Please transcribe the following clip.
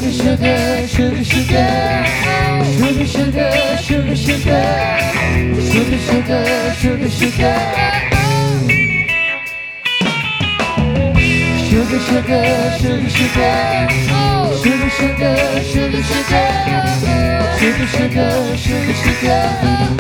sugar, sugar, sugar, sugar. Sugar, sugar, sugar, sugar. Sugar, sugar, sugar, sugar. Sugar, sugar, sugar, sugar. Sugar, sugar, sugar, sugar. Sugar, sugar, sugar, sugar.